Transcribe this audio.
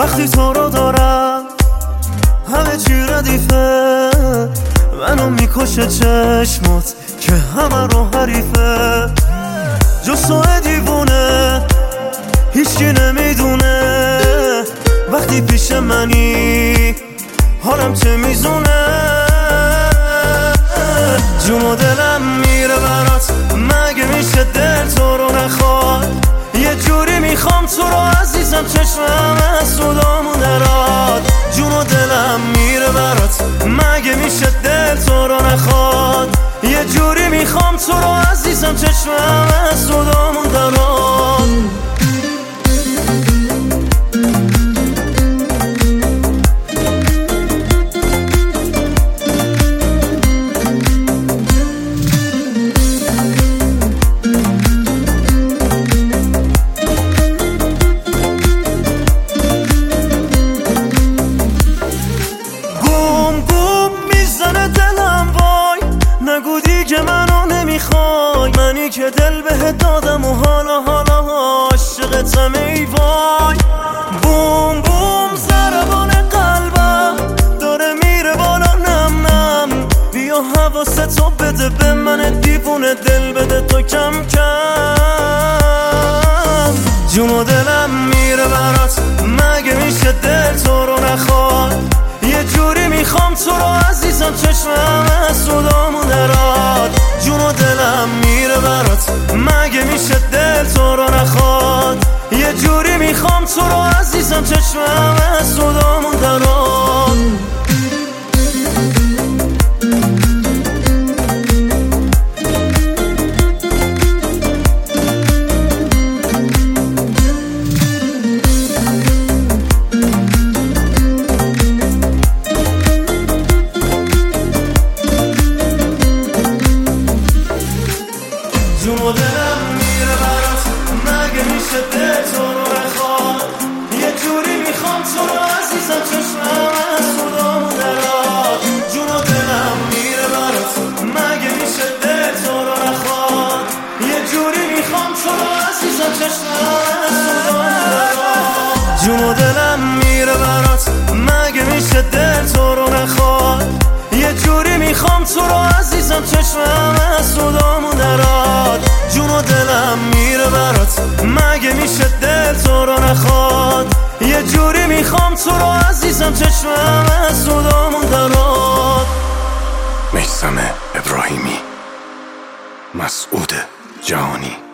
وقتی تو رو دارم همه چی ردیفه، منو میکشه چشمات که همه رو حریفه. جز تو دیوونه هیچکی نمیدونه وقتی پیش منی حالم چه میزونه. جون و دلم میره برات، مگه میشه دل تو رو نخواد؟ یه جوری میخوام تو رو عزیزم، چشمم از صدامون دراد. جون و دلم میره برات، مگه میشه دل تو رو نخواد؟ یه جوری میخوام تو رو عزیزم، چشمم از صدامون دراد. که منو نمیخوای، منی که دل بهت دادم و حالا عاشقتم ای وای. بوم بوم ضربان قلبم داره میره بالا نم نم، بیا حواستو بده به من دیوونه، دل بده تو کم کم. جون و دلم میره برات، مگه میشه دل تو رو نخواد؟ یه جوری میخوام تو رو عزیزم، چشمم از صدامون دراد. جون و دلم میره برات، مگه میشه دل تو رو نخواد؟ یه جوری میخوام تو رو عزیزم، چشمم از صدامون دراد. جون و دلم میره برات، مگه میشه دل تو رو نخواد؟ یه جوری میخوام تو رو عزیزم، چشمم از صدامون دراد. جون و دلم میره برات، مگه میشه دل تو رو نخواد؟ یه جوری میخوام تو رو عزیزم، چشمم از صدامون دراد. جون و دلم میره برات، مگه میشه دل تو رو نخواد؟ یه جوری میخوام تو رو عزیزم، چشمم از صدامون دراد. جون و دلم میره برات، مگه میشه دل تو رو نخواد؟ یه جوری میخوام تو رو عزیزم، چشمم از صدامون دراد. میثم ابراهیمی، مسعود جهانی.